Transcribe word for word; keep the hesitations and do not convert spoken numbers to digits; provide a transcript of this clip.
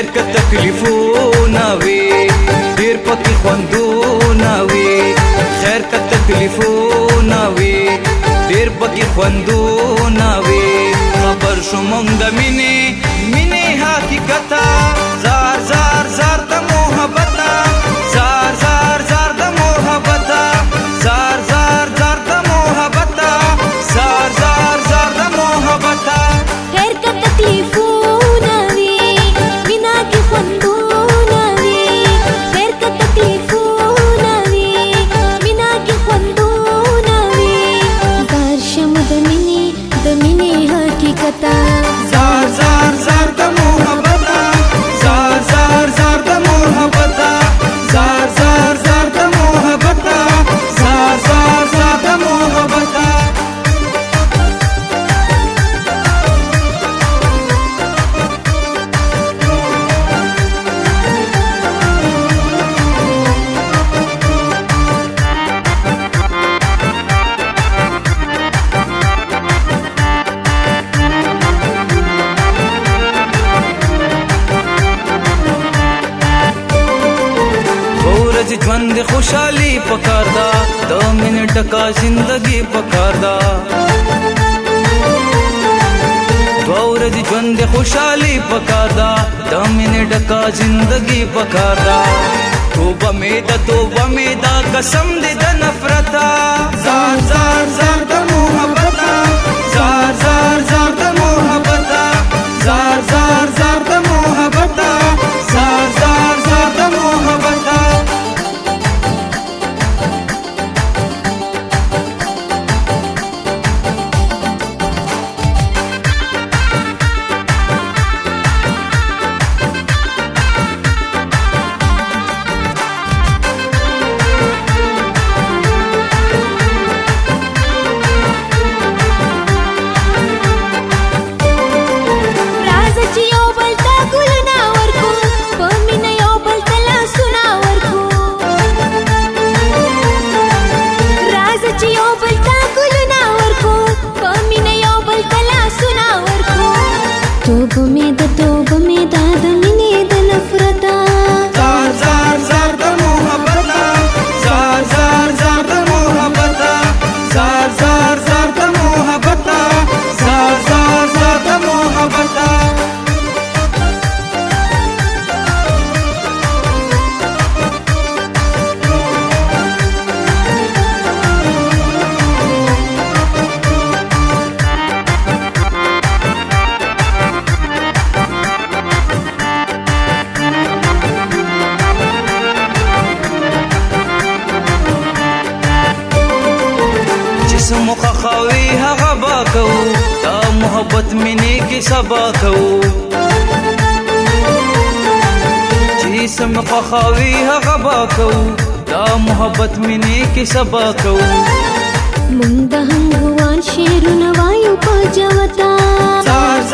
خیر که تکلیفونه وي ډېر پکې خوندونه وي خیر که تکلیفونه وي ډېر پکې خوندونه وي خبر شو مونږ د مینې مینې حقیقته زار زار زار د محبته زار زار زار د محبته زار زار زار د محبته زار زار زار د محبته خیر که تکلیفونه وي مینا کې خوندونه وي خیر که تکلیفونه وي مینا کې خوندونه وي زار شم د مینې د مینې حقیقته زار زار زار د محبته زار زار زار د محبته زار زار زار د محبته زار زار زار د محبته ژوند خوشحالي پکار دا د مینې ټکا زندگی پکار دا دوه ورځې ژوند خوشحالي پکار دا د مینې ټکا زندگی پکار دا توبه مې دا توبه مې دا قسم دې د نفرتا زار زار زار د محبتا زار زار زار د محبتا زار زار زار د محبتا زار زار زار د محبتا توبه مې د توبه مې دا د مینې د نفرته زار زار زار د محبته زار زار زار د محبته زار زار زار د محبته زار زار زار د محبته مخه خاوي هغه با کو دا محبت مینې کې سبا کو چې سم مخه خاوي هغه با کو دا محبت مینې کې سبا کو مونږ د هنګوان شعرونه وایو په جوتا زار